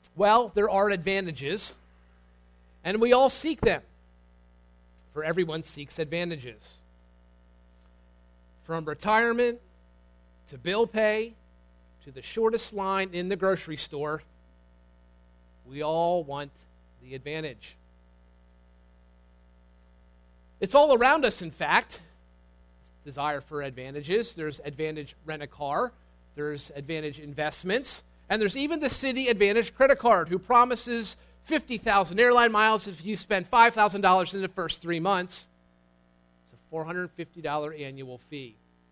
Well, there are advantages, and we all seek them, for everyone seeks advantages. From retirement to bill pay to the shortest line in the grocery store, we all want the advantage. It's all around us, in fact, desire for advantages. There's Advantage Rent-A-Car, there's Advantage Investments, and there's even the Citi Advantage credit card, who promises 50,000 airline miles if you spend $5,000 in the first 3 months. It's a $450 annual fee.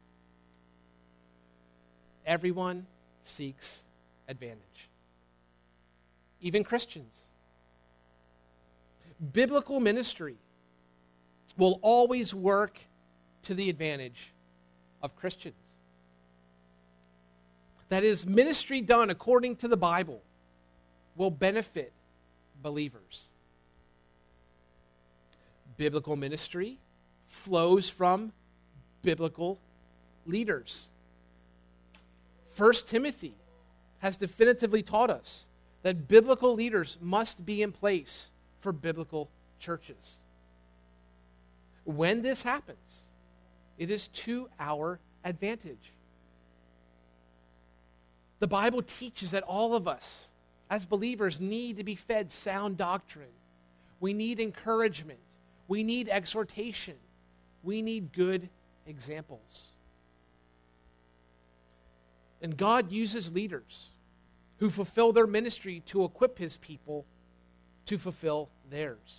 Everyone seeks advantage, even Christians. Biblical ministry will always work to the advantage of Christians. That is, ministry done according to the Bible will benefit believers. Biblical ministry flows from biblical leaders. 1 Timothy has definitively taught us that biblical leaders must be in place for biblical churches. When this happens, it is to our advantage. The Bible teaches that all of us, as believers, need to be fed sound doctrine. We need encouragement. We need exhortation. We need good examples. And God uses leaders who fulfill their ministry to equip his people to fulfill theirs.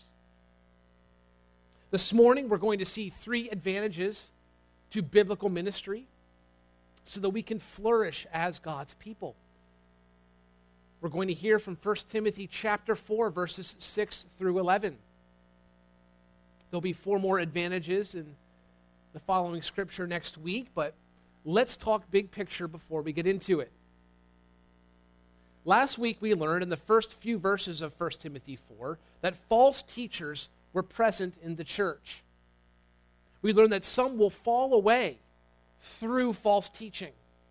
This morning, we're going to see 3 advantages to biblical ministry so that we can flourish as God's people. We're going to hear from 1 Timothy chapter 4, verses 6 through 11. There'll be 4 more advantages in the following scripture next week, but let's talk big picture before we get into it. Last week we learned in the first few verses of 1 Timothy 4 that false teachers were present in the church. We learned that some will fall away through false teaching.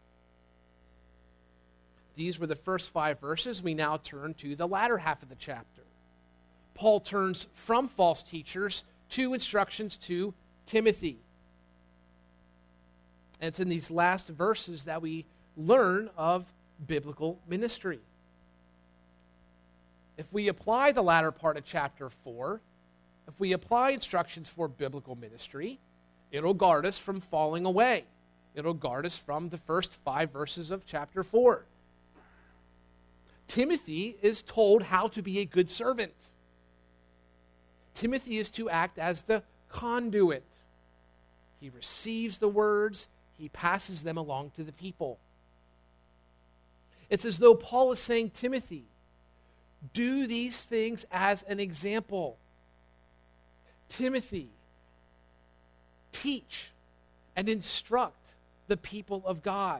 These were the first 5 verses. We now turn to the latter half of the chapter. Paul turns from false teachers to instructions to Timothy. And it's in these last verses that we learn of biblical ministry. If we apply the latter part of chapter 4, if we apply instructions for biblical ministry, it'll guard us from falling away. It'll guard us from the first 5 verses of chapter 4. Timothy is told how to be a good servant. Timothy is to act as the conduit. He receives the words, he passes them along to the people. It's as though Paul is saying, Timothy, do these things as an example. Timothy, teach and instruct the people of God.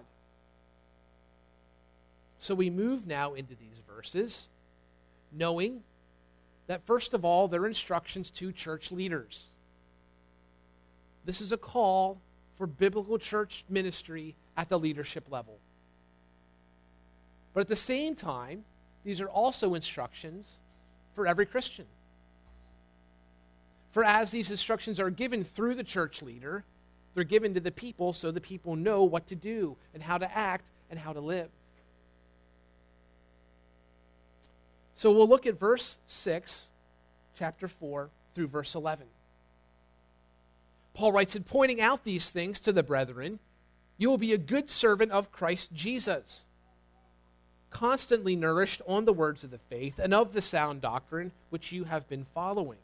So we move now into these verses, knowing that first of all, they're instructions to church leaders. This is a call for biblical church ministry at the leadership level. But at the same time, these are also instructions for every Christian. For as these instructions are given through the church leader, they're given to the people so the people know what to do and how to act and how to live. So we'll look at verse 6, chapter 4, through verse 11. Paul writes, in pointing out these things to the brethren, you will be a good servant of Christ Jesus, constantly nourished on the words of the faith and of the sound doctrine which you have been following,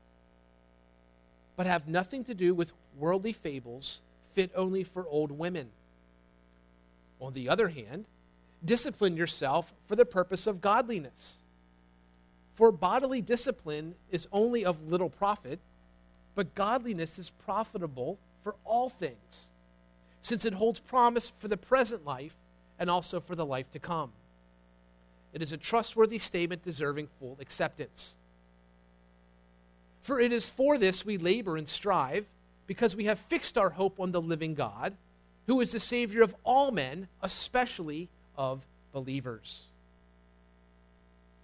but have nothing to do with worldly fables fit only for old women. On the other hand, discipline yourself for the purpose of godliness. For bodily discipline is only of little profit, but godliness is profitable for all things, since it holds promise for the present life and also for the life to come. It is a trustworthy statement deserving full acceptance. For it is for this we labor and strive, because we have fixed our hope on the living God, who is the Savior of all men, especially of believers.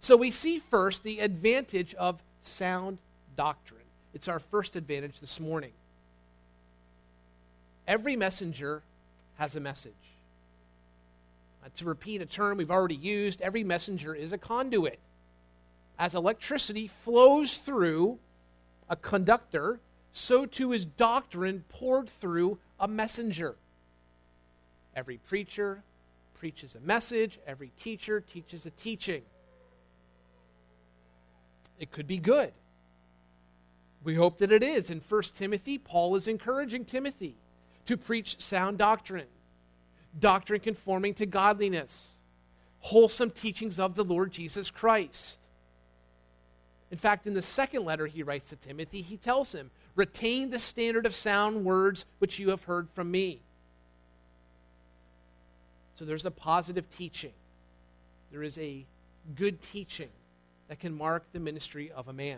So we see first the advantage of sound doctrine. It's our first advantage this morning. Every messenger has a message. To repeat a term we've already used, every messenger is a conduit. As electricity flows through a conductor, so too is doctrine poured through a messenger. Every preacher preaches a message. Every teacher teaches a teaching. It could be good. We hope that it is. In 1 Timothy, Paul is encouraging Timothy to preach sound doctrine, doctrine conforming to godliness, wholesome teachings of the Lord Jesus Christ. In fact, in the second letter he writes to Timothy, he tells him, retain the standard of sound words which you have heard from me. So there's a positive teaching. There is a good teaching that can mark the ministry of a man.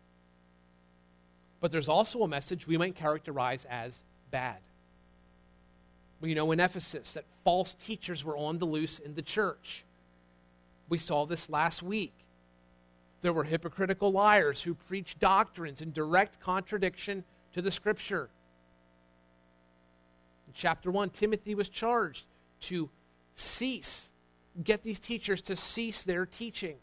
But there's also a message we might characterize as bad. We know in Ephesus that false teachers were on the loose in the church. We saw this last week. There were hypocritical liars who preached doctrines in direct contradiction to the Scripture. In chapter 1, Timothy was charged to get these teachers to cease their teaching.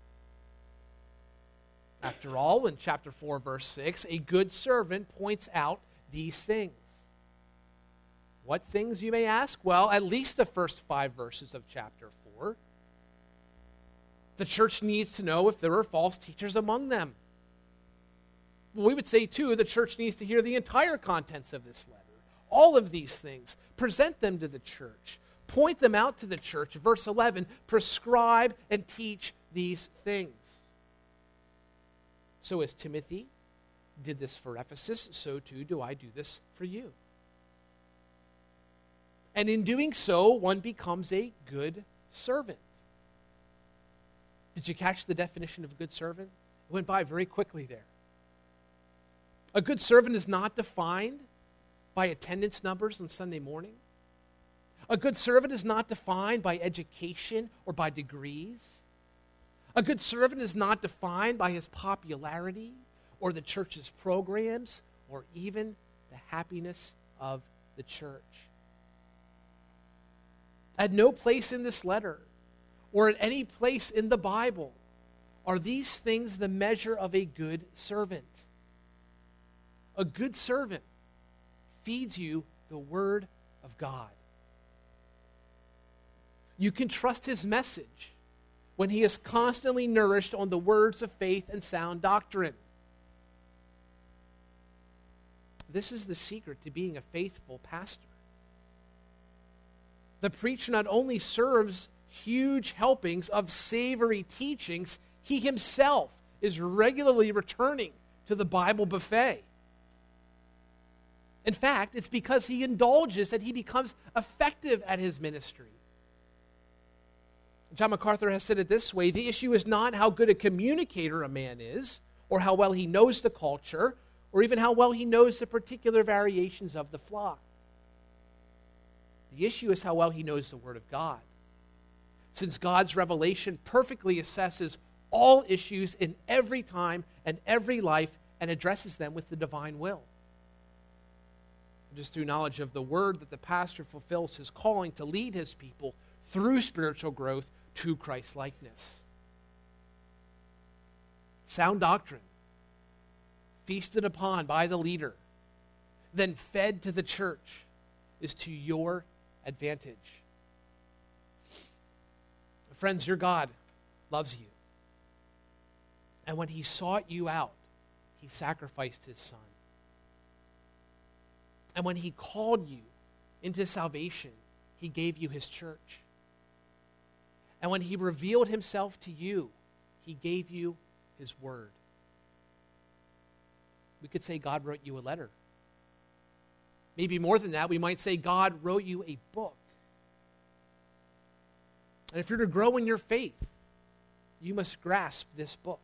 After all, in chapter 4, verse 6, a good servant points out these things. What things, you may ask? Well, at least the first 5 verses of chapter 4. The church needs to know if there are false teachers among them. Well, we would say, too, the church needs to hear the entire contents of this letter. All of these things. Present them to the church. Point them out to the church. Verse 11, prescribe and teach these things. So as Timothy did this for Ephesus, so too do I do this for you. And in doing so, one becomes a good servant. Did you catch the definition of a good servant? It went by very quickly there. A good servant is not defined by attendance numbers on Sunday morning. A good servant is not defined by education or by degrees. A good servant is not defined by his popularity or the church's programs or even the happiness of the church. At no place in this letter or at any place in the Bible are these things the measure of a good servant. A good servant feeds you the Word of God. You can trust his message when he is constantly nourished on the words of faith and sound doctrine. This is the secret to being a faithful pastor. The preacher not only serves huge helpings of savory teachings, he himself is regularly returning to the Bible buffet. In fact, it's because he indulges that he becomes effective at his ministry. John MacArthur has said it this way: the issue is not how good a communicator a man is, or how well he knows the culture, or even how well he knows the particular variations of the flock. The issue is how well he knows the Word of God. Since God's revelation perfectly assesses all issues in every time and every life and addresses them with the divine will. It is through knowledge of the Word that the pastor fulfills his calling to lead his people through spiritual growth to Christ-likeness. Sound doctrine, feasted upon by the leader, then fed to the church, is to your advantage. Friends, your God loves you. And when he sought you out, he sacrificed his Son. And when he called you into salvation, he gave you his church. And when he revealed himself to you, he gave you his word. We could say God wrote you a letter. Maybe more than that, we might say God wrote you a book. And if you're to grow in your faith, you must grasp this book.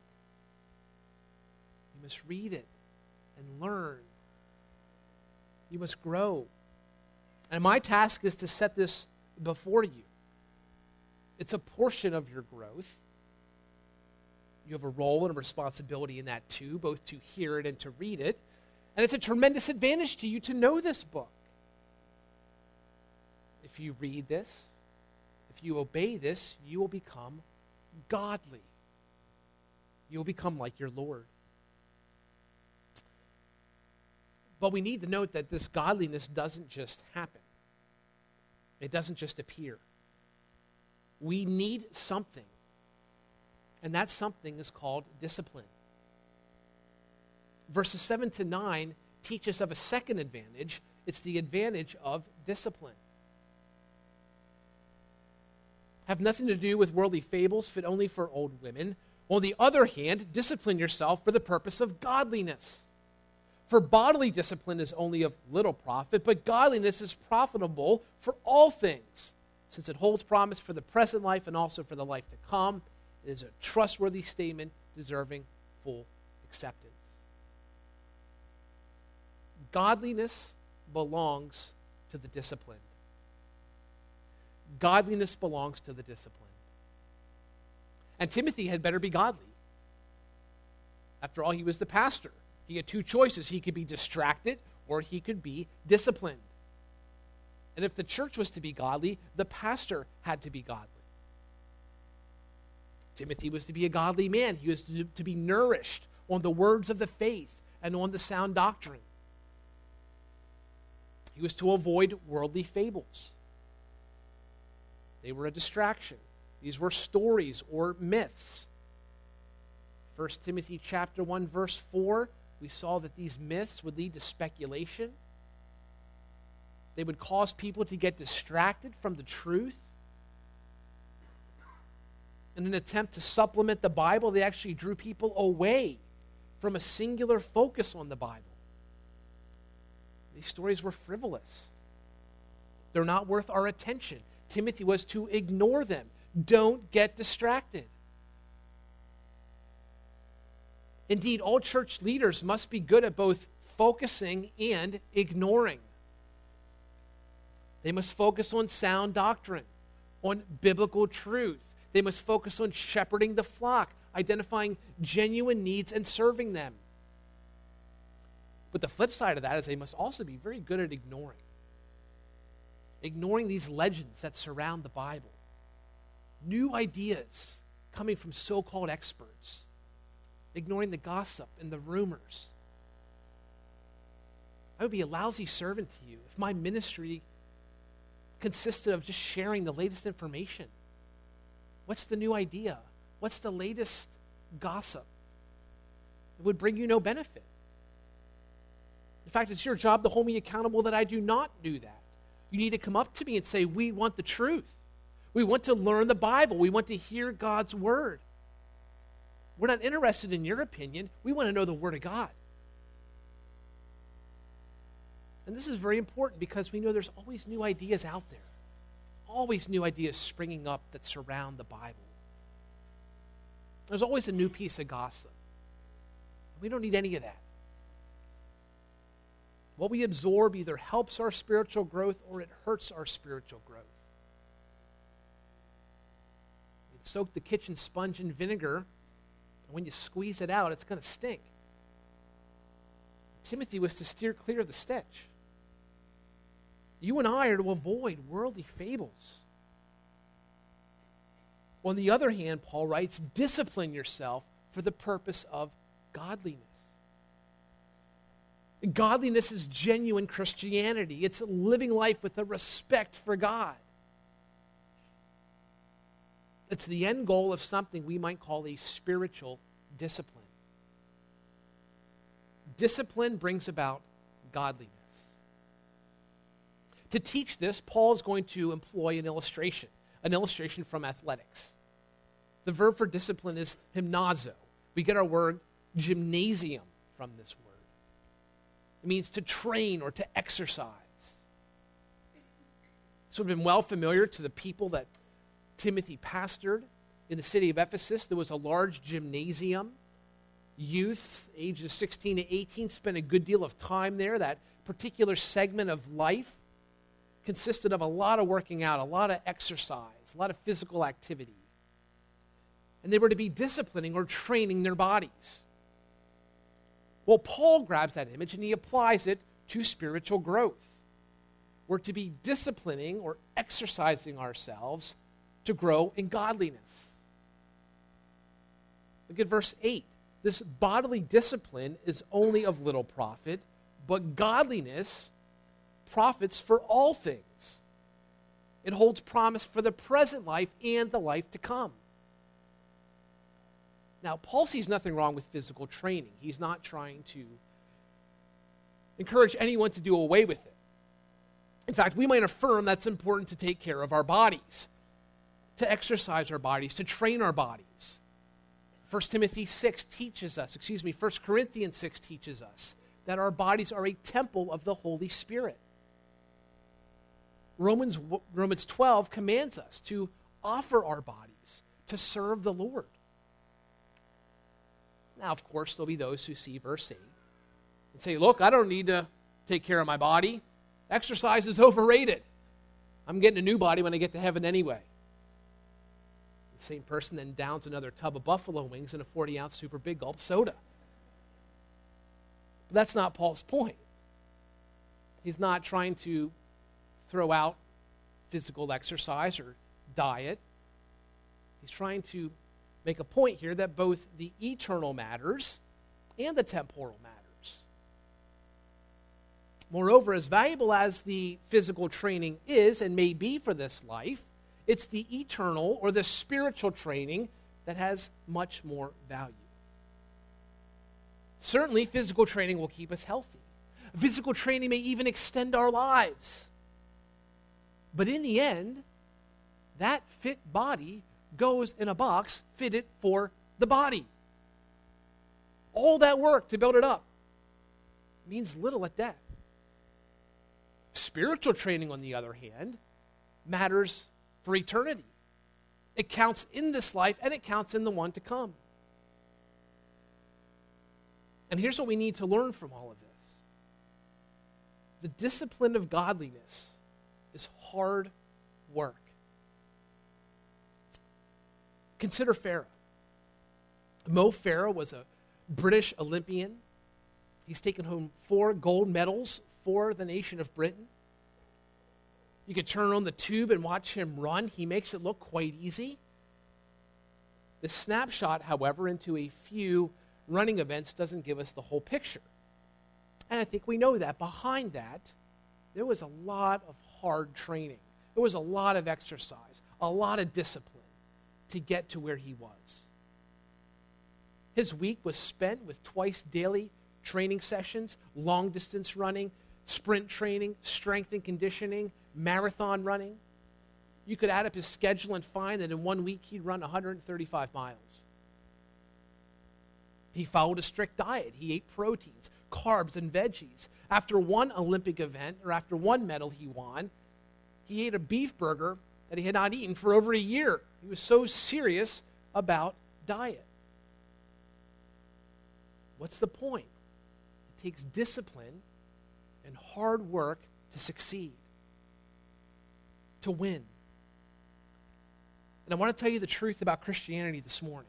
You must read it and learn. You must grow. And my task is to set this before you. It's a portion of your growth. You have a role and a responsibility in that too, both to hear it and to read it. And it's a tremendous advantage to you to know this book. If you read this, if you obey this, you will become godly. You will become like your Lord. But we need to note that this godliness doesn't just happen. It doesn't just appear. We need something. And that something is called discipline. Verses 7 to 9 teach us of a second advantage. It's the advantage of discipline. Have nothing to do with worldly fables fit only for old women. On the other hand, discipline yourself for the purpose of godliness. For bodily discipline is only of little profit, but godliness is profitable for all things, since it holds promise for the present life and also for the life to come. It is a trustworthy statement deserving full acceptance. Godliness belongs to the disciplined. Godliness belongs to the disciplined. And Timothy had better be godly. After all, he was the pastor. He had two choices. He could be distracted or he could be disciplined. And if the church was to be godly, the pastor had to be godly. Timothy was to be a godly man. He was to be nourished on the words of the faith and on the sound doctrine. He was to avoid worldly fables. They were a distraction. These were stories or myths. 1 Timothy chapter 1, verse 4, we saw that these myths would lead to speculation. They would cause people to get distracted from the truth. In an attempt to supplement the Bible, they actually drew people away from a singular focus on the Bible. These stories were frivolous. They're not worth our attention. Timothy was to ignore them. Don't get distracted. Indeed, all church leaders must be good at both focusing and ignoring. They must focus on sound doctrine, on biblical truth. They must focus on shepherding the flock, identifying genuine needs and serving them. But the flip side of that is they must also be very good at ignoring. Ignoring these legends that surround the Bible. New ideas coming from so-called experts. Ignoring the gossip and the rumors. I would be a lousy servant to you if my ministry consisted of just sharing the latest information. What's the new idea? What's the latest gossip? It would bring you no benefit. In fact, it's your job to hold me accountable that I do not do that. You need to come up to me and say, we want the truth. We want to learn the Bible. We want to hear God's word. We're not interested in your opinion. We want to know the Word of God. And this is very important because we know there's always new ideas out there. Always new ideas springing up that surround the Bible. There's always a new piece of gossip. We don't need any of that. What we absorb either helps our spiritual growth or it hurts our spiritual growth. You soak the kitchen sponge in vinegar. When you squeeze it out, it's going to stink. Timothy was to steer clear of the stench. You and I are to avoid worldly fables. On the other hand, Paul writes, discipline yourself for the purpose of godliness. Godliness is genuine Christianity. It's living life with a respect for God. It's the end goal of something we might call a spiritual discipline. Discipline brings about godliness. To teach this, Paul is going to employ an illustration from athletics. The verb for discipline is hymnazo. We get our word gymnasium from this word. It means to train or to exercise. This would have been well familiar to the people that Timothy pastored. In the city of Ephesus, there was a large gymnasium. Youth, ages 16 to 18, spent a good deal of time there. That particular segment of life consisted of a lot of working out, a lot of exercise, a lot of physical activity. and they were to be disciplining or training their bodies. Well, Paul grabs that image and he applies it to spiritual growth. We're to be disciplining or exercising ourselves to grow in godliness. Look at verse 8. This bodily discipline is only of little profit, but godliness profits for all things. It holds promise for the present life and the life to come. Now, Paul sees nothing wrong with physical training. He's not trying to encourage anyone to do away with it. In fact, we might affirm that's important to take care of our bodies, to exercise our bodies, to train our bodies. 1 Corinthians 6 teaches us that our bodies are a temple of the Holy Spirit. Romans 12 commands us to offer our bodies to serve the Lord. Now, of course, there'll be those who see verse 8 and say, look, I don't need to take care of my body. Exercise is overrated. I'm getting a new body when I get to heaven anyway. The same person then downs another tub of buffalo wings and a 40-ounce super big gulp soda. But that's not Paul's point. He's not trying to throw out physical exercise or diet. He's trying to make a point here that both the eternal matters and the temporal matters. Moreover, as valuable as the physical training is and may be for this life, it's the eternal or the spiritual training that has much more value. Certainly, physical training will keep us healthy. Physical training may even extend our lives. But in the end, that fit body goes in a box fitted for the body. All that work to build it up means little at death. Spiritual training, on the other hand, matters for eternity. It counts in this life and it counts in the one to come. And here's what we need to learn from all of this. The discipline of godliness is hard work. Consider Farah. Mo Farah was a British Olympian. He's taken home 4 gold medals for the nation of Britain. You could turn on the tube and watch him run. He makes it look quite easy. The snapshot, however, into a few running events doesn't give us the whole picture. And I think we know that behind that, there was a lot of hard training. There was a lot of exercise, a lot of discipline to get to where he was. His week was spent with twice daily training sessions, long distance running, sprint training, strength and conditioning, marathon running. You could add up his schedule and find that in 1 week he'd run 135 miles. He followed a strict diet. He ate proteins, carbs, and veggies. After one Olympic event, or after one medal he won, he ate a beef burger that he had not eaten for over a year. He was so serious about diet. What's the point? It takes discipline and hard work to succeed, to win. And I want to tell you the truth about Christianity this morning.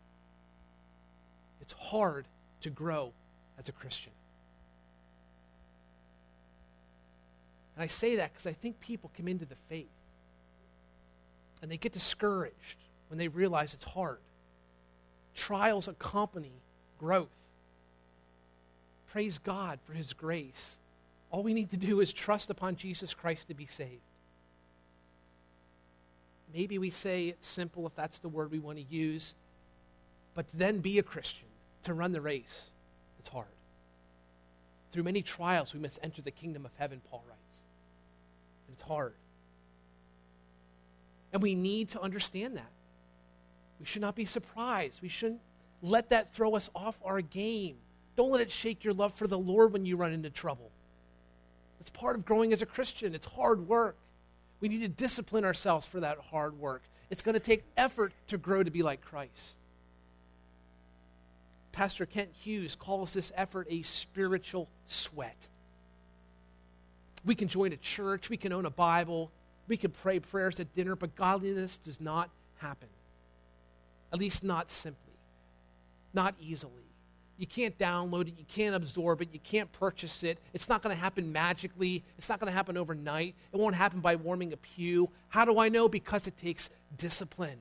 It's hard to grow as a Christian. And I say that because I think people come into the faith and they get discouraged when they realize it's hard. Trials accompany growth. Praise God for His grace. All we need to do is trust upon Jesus Christ to be saved. Maybe we say it's simple if that's the word we want to use, but to then be a Christian, to run the race, it's hard. Through many trials, we must enter the kingdom of heaven, Paul writes. And it's hard. And we need to understand that. We should not be surprised. We shouldn't let that throw us off our game. Don't let it shake your love for the Lord when you run into trouble. It's part of growing as a Christian. It's hard work. We need to discipline ourselves for that hard work. It's going to take effort to grow to be like Christ. Pastor Kent Hughes calls this effort a spiritual sweat. We can join a church, we can own a Bible, we can pray prayers at dinner, but godliness does not happen. At least not simply, not easily. You can't download it. You can't absorb it. You can't purchase it. It's not going to happen magically. It's not going to happen overnight. It won't happen by warming a pew. How do I know? Because it takes discipline.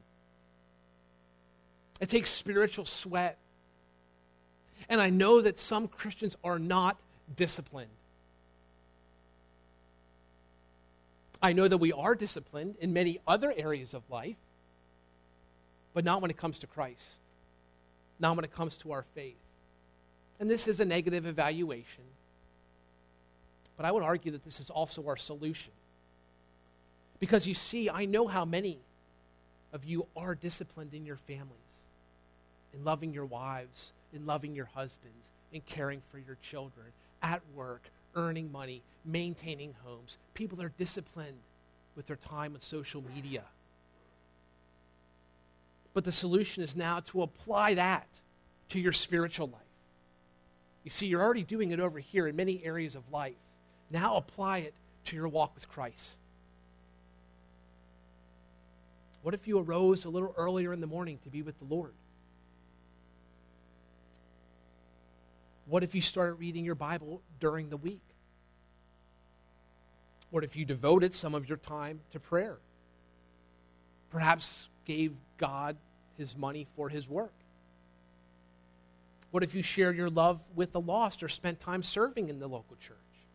It takes spiritual sweat. And I know that some Christians are not disciplined. I know that we are disciplined in many other areas of life, but not when it comes to Christ, not when it comes to our faith. And this is a negative evaluation, but I would argue that this is also our solution. Because you see, I know how many of you are disciplined in your families, in loving your wives, in loving your husbands, in caring for your children, at work, earning money, maintaining homes. People are disciplined with their time on social media. But the solution is now to apply that to your spiritual life. You see, you're already doing it over here in many areas of life. Now apply it to your walk with Christ. What if you arose a little earlier in the morning to be with the Lord? What if you started reading your Bible during the week? What if you devoted some of your time to prayer? Perhaps gave God his money for his work? What if you shared your love with the lost or spent time serving in the local church?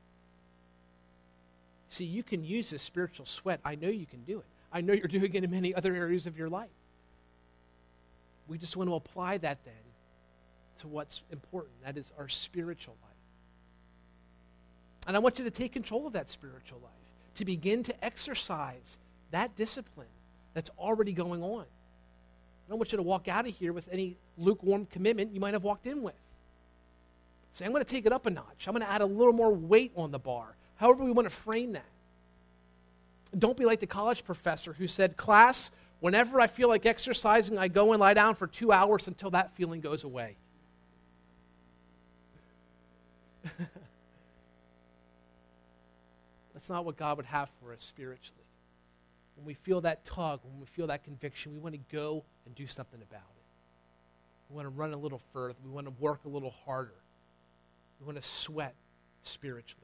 See, you can use this spiritual sweat. I know you can do it. I know you're doing it in many other areas of your life. We just want to apply that then to what's important. That is our spiritual life. And I want you to take control of that spiritual life, to begin to exercise that discipline that's already going on. I don't want you to walk out of here with any lukewarm commitment you might have walked in with. Say, I'm going to take it up a notch. I'm going to add a little more weight on the bar. However we want to frame that. Don't be like the college professor who said, class, whenever I feel like exercising, I go and lie down for 2 hours until that feeling goes away. That's not what God would have for us spiritually. When we feel that tug, when we feel that conviction, we want to go and do something about it. We want to run a little further. We want to work a little harder. We want to sweat spiritually.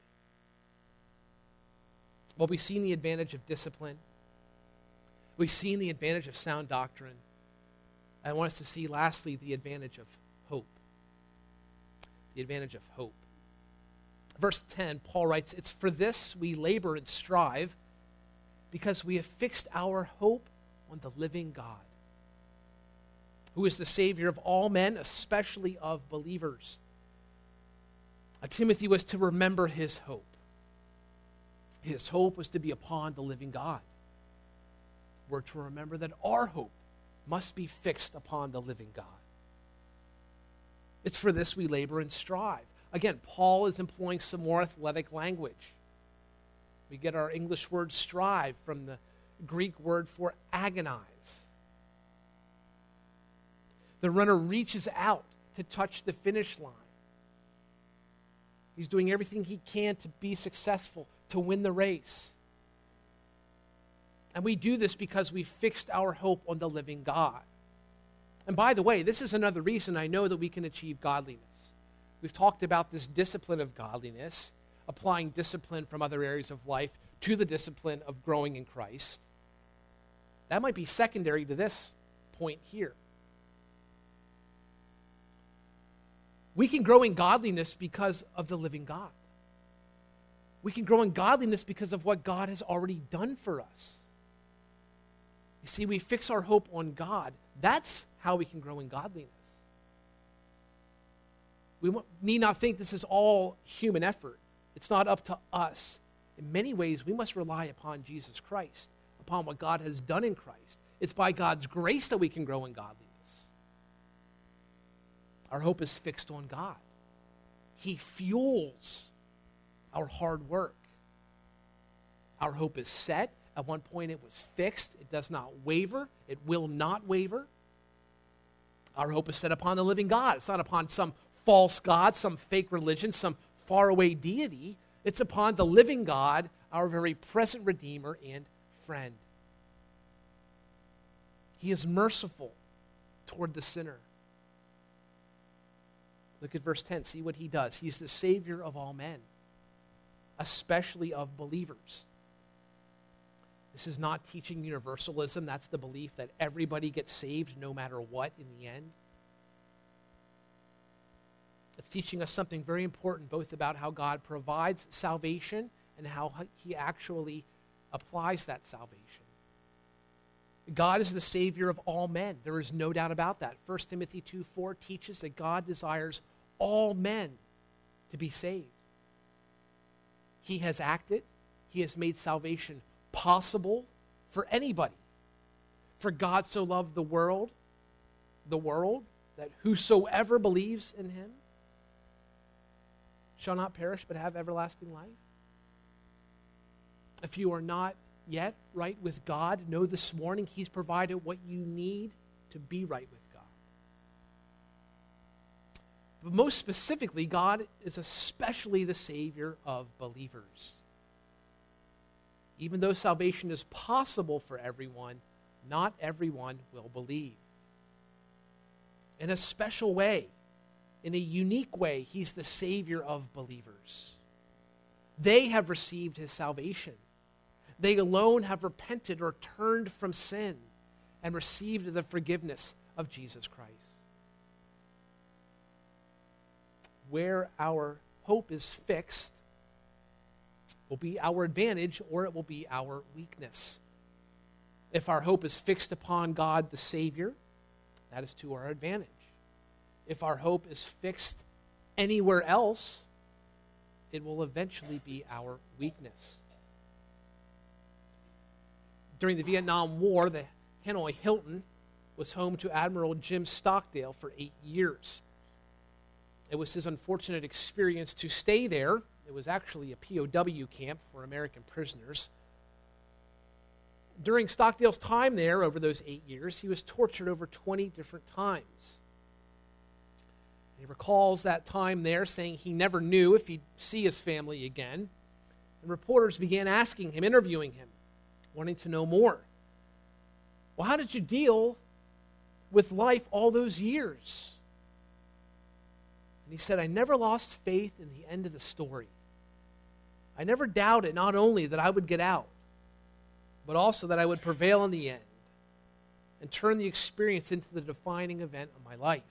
Well, we've seen the advantage of discipline. We've seen the advantage of sound doctrine. I want us to see, lastly, the advantage of hope. The advantage of hope. Verse 10, Paul writes, "It's for this we labor and strive, because we have fixed our hope on the living God, who is the Savior of all men, especially of believers." Timothy was to remember his hope. His hope was to be upon the living God. We're to remember that our hope must be fixed upon the living God. It's for this we labor and strive. Again, Paul is employing some more athletic language. We get our English word strive from the Greek word for agonize. The runner reaches out to touch the finish line. He's doing everything he can to be successful, to win the race. And we do this because we fixed our hope on the living God. And by the way, this is another reason I know that we can achieve godliness. We've talked about this discipline of godliness, applying discipline from other areas of life to the discipline of growing in Christ. That might be secondary to this point here. We can grow in godliness because of the living God. We can grow in godliness because of what God has already done for us. You see, we fix our hope on God. That's how we can grow in godliness. We need not think this is all human effort. It's not up to us. In many ways, we must rely upon Jesus Christ, upon what God has done in Christ. It's by God's grace that we can grow in godliness. Our hope is fixed on God. He fuels our hard work. Our hope is set. At one point it was fixed. It does not waver. It will not waver. Our hope is set upon the living God. It's not upon some false god, some fake religion, some faraway deity. It's upon the living God, our very present Redeemer and friend. He is merciful toward the sinner. Look at verse 10. See what he does. He's the Savior of all men, especially of believers. This is not teaching universalism. That's the belief that everybody gets saved no matter what in the end. It's teaching us something very important, both about how God provides salvation and how he actually applies that salvation. God is the Savior of all men. There is no doubt about that. 1 Timothy 2:4 teaches that God desires all men to be saved. He has acted. He has made salvation possible for anybody. For God so loved the world, that whosoever believes in him shall not perish but have everlasting life. If you are not yet right with God, know this morning he's provided what you need to be right with God. But most specifically, God is especially the Savior of believers. Even though salvation is possible for everyone, not everyone will believe. In a special way, in a unique way, he's the Savior of believers. They have received his salvation. They alone have repented or turned from sin and received the forgiveness of Jesus Christ. Where our hope is fixed will be our advantage or it will be our weakness. If our hope is fixed upon God the Savior, that is to our advantage. If our hope is fixed anywhere else, it will eventually be our weakness. During the Vietnam War, the Hanoi Hilton was home to Admiral Jim Stockdale for 8 years. It was his unfortunate experience to stay there. It was actually a POW camp for American prisoners. During Stockdale's time there, over those 8 years, he was tortured over 20 different times. He recalls that time there, saying he never knew if he'd see his family again. And reporters began asking him, interviewing him, wanting to know more. Well, how did you deal with life all those years? And he said, I never lost faith in the end of the story. I never doubted not only that I would get out, but also that I would prevail in the end and turn the experience into the defining event of my life.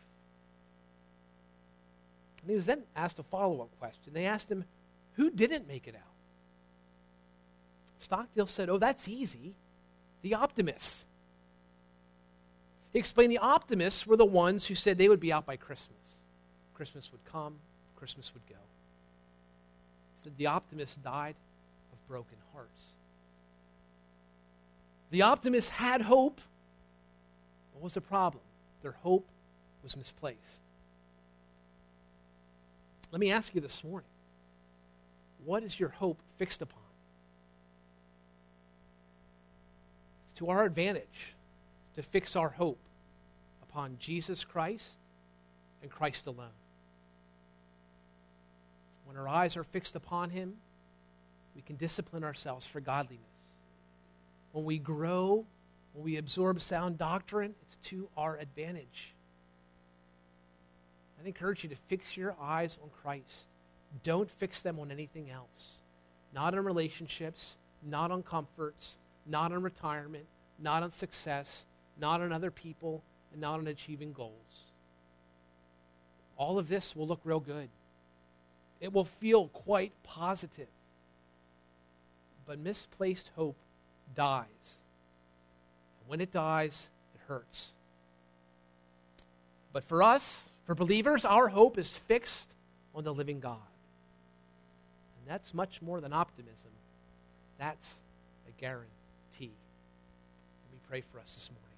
And he was then asked a follow-up question. They asked him, who didn't make it out? Stockdale said, oh, that's easy. The optimists. He explained the optimists were the ones who said they would be out by Christmas. Christmas would come, Christmas would go. He said the optimists died of broken hearts. The optimists had hope. What was the problem? Their hope was misplaced. Let me ask you this morning, what is your hope fixed upon? It's to our advantage to fix our hope upon Jesus Christ and Christ alone. When our eyes are fixed upon him, we can discipline ourselves for godliness. When we grow, when we absorb sound doctrine, it's to our advantage. I encourage you to fix your eyes on Christ. Don't fix them on anything else. Not on relationships, not on comforts, not on retirement, not on success, not on other people, and not on achieving goals. All of this will look real good. It will feel quite positive. But misplaced hope dies. And when it dies, it hurts. But for us, for believers, our hope is fixed on the living God. And that's much more than optimism. That's a guarantee. Let me pray for us this morning.